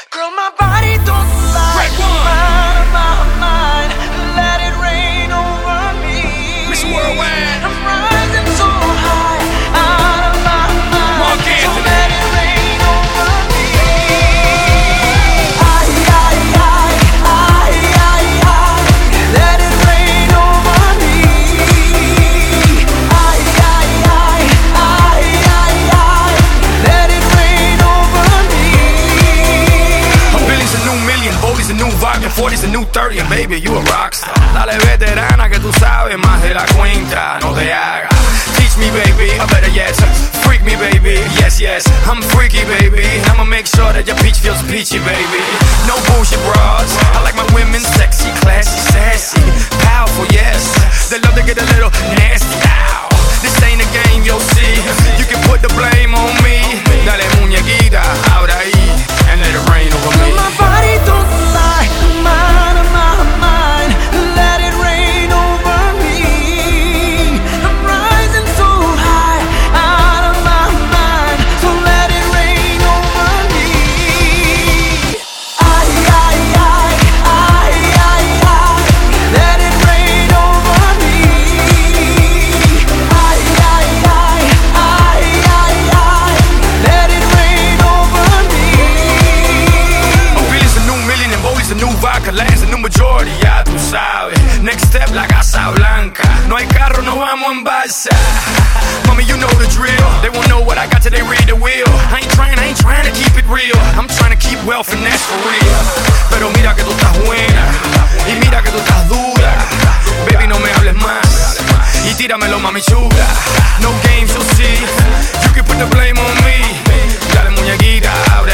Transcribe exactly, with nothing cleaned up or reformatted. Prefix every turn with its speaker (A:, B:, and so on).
A: Girl, my body don't lie. Out of my mind, let it rain over me.
B: Miss Worldwide,
A: I'm rising so high, out of my mind.
B: Mark
A: So
B: Anthony.
A: let it rain over me. Ay, ay, ay, ay, ay, ay. Let it rain over me. Ay, ay, ay, ay, ay, ay. Let it rain over me.
B: A billion's a new million, Boldy's a new vodka, forty's a new thirty, and baby, you a rockstar. Dale veterana que tú sabes más de la cuenta, no te hagas. Teach me, baby, or better yet, freak me, baby. Yes, yes, I'm freaky, baby. I'ma make sure that your peach feels peachy, baby. No bullshit bras. I like my women sexy, classy, sassy, powerful, yes. They love to get a little nasty. Ow. This ain't a game, you'll see. You can put the blame on me. Dale muñequita, ahora ahí, and let it rain over me.
A: My body don't lie, I'm out of my mind. Let it rain over me. I'm rising so high, out of my mind. So let it rain over me. Ay, ay, ay, ay, ay, ay. Let it rain over me. Ay, ay, ay, ay, ay, ay. Let it rain over me.
B: A billion's a new million and Boldy's a new vodka, Land's a new majority, ya tú sabes. Next step, la Casa Blanca. No hay carro, no vamos en balsa. Mommy, you know the drill. They won't know what I got till they read the wheel. I ain't trying, I ain't trying to keep it real. I'm trying to keep wealth and that's for real. Pero mira que tú estás buena y mira que tú estás dura. Baby, no me hables más y tíramelo, mami chula. No games, you'll see. You can put the blame on me. Dale muñequita, abre